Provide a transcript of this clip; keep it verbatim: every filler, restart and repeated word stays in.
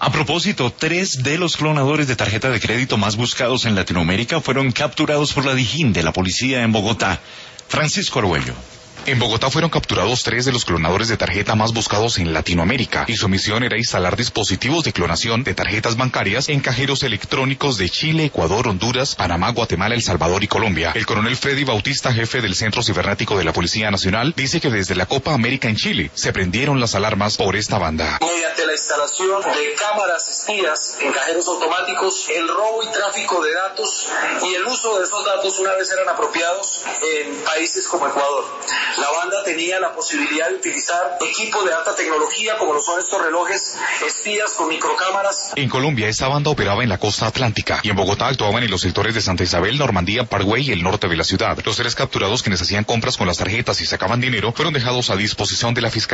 A propósito, tres de los clonadores de tarjeta de crédito más buscados en Latinoamérica fueron capturados por la Dijín de la policía en Bogotá. Francisco Arguello. En Bogotá fueron capturados tres de los clonadores de tarjeta más buscados en Latinoamérica, y su misión era instalar dispositivos de clonación de tarjetas bancarias en cajeros electrónicos de Chile, Ecuador, Honduras, Panamá, Guatemala, El Salvador y Colombia. El coronel Freddy Bautista, jefe del Centro Cibernético de la Policía Nacional, dice que desde la Copa América en Chile se prendieron las alarmas por esta banda. Mediante la instalación de cámaras espías en cajeros automáticos, el robo y tráfico de datos y el uso de esos datos una vez eran apropiados en países como Ecuador. La banda tenía la posibilidad de utilizar equipo de alta tecnología como lo son estos relojes espías con microcámaras. En Colombia esta banda operaba en la costa atlántica y en Bogotá actuaban en los sectores de Santa Isabel, Normandía, Parkway y el norte de la ciudad. Los tres capturados, quienes hacían compras con las tarjetas y sacaban dinero, fueron dejados a disposición de la fiscalía.